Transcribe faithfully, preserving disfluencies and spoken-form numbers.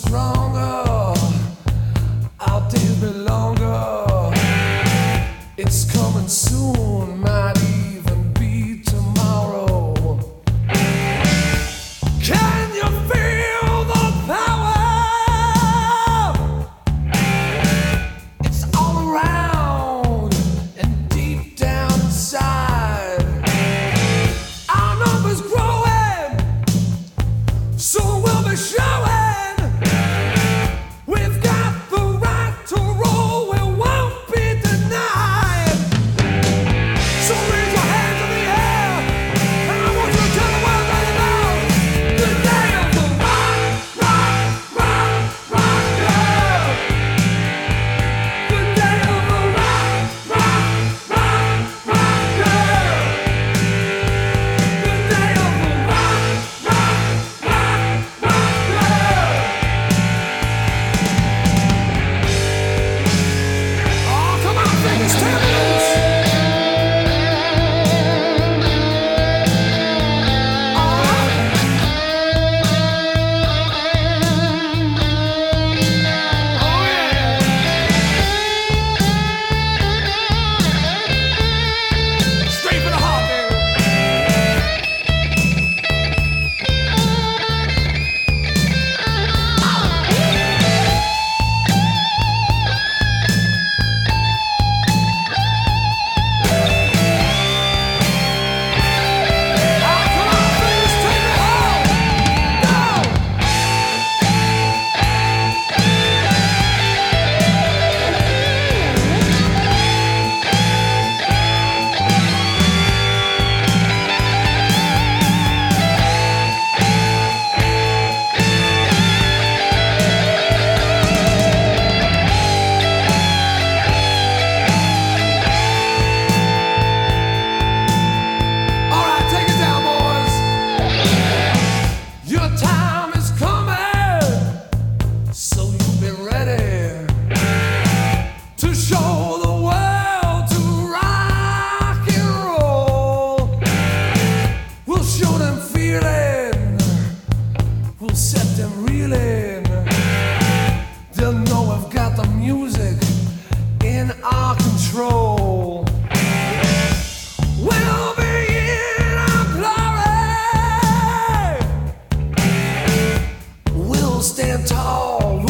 stronger, our days be longer. It's coming soon, might even be tomorrow. Can you feel the power? It's all around and deep down inside. Our numbers growing, soon we'll be showing. We've got the right to roll, we won't be denied. So raise your hands in the air, and I want you to tell the world that you know the day of the rock, rock, rock, rock girl. The day of the rock, rock, rock, rock girl. The day of the rock, rock, rock, rock girl. Oh, come on, Vegas, turn it loose. Oh, yeah. Straight for the heart, baby. Oh, come on, Vegas, take me home. Go. All right, take it down, boys. Your time is coming, so you be ready to show the world to rock and roll. We'll show them feeling, we'll set them reeling. They'll know we've got the music in our control. We'll be in our glory. We'll stand tall.